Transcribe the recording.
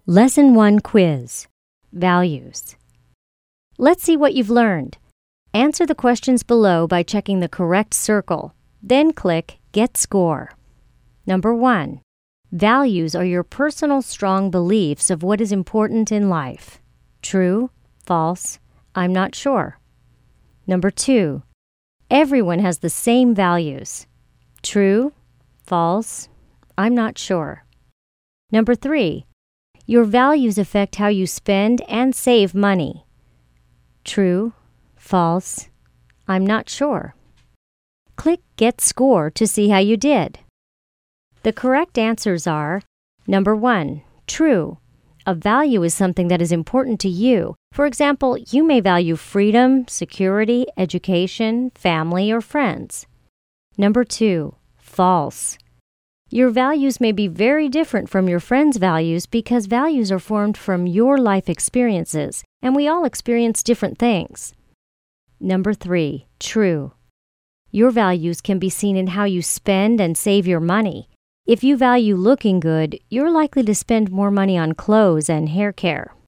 Lesson 1 Quiz. Values. Let's see what you've learned. Answer the questions below by checking the correct circle. Then click Get Score. Number 1. Values are your personal strong beliefs of what is important in life. True, false, I'm not sure. Number 2. Everyone has the same values. True, false, I'm not sure. Number 3. Your values affect how you spend and save money. True, false, I'm not sure. Click Get Score to see how you did. The correct answers are: Number 1, true. A value is something that is important to you. For example, you may value freedom, security, education, family, or friends. Number 2, false. Your values may be very different from your friends' values because values are formed from your life experiences, and we all experience different things. Number 3, true. Your values can be seen in how you spend and save your money. If you value looking good, you're likely to spend more money on clothes and hair care.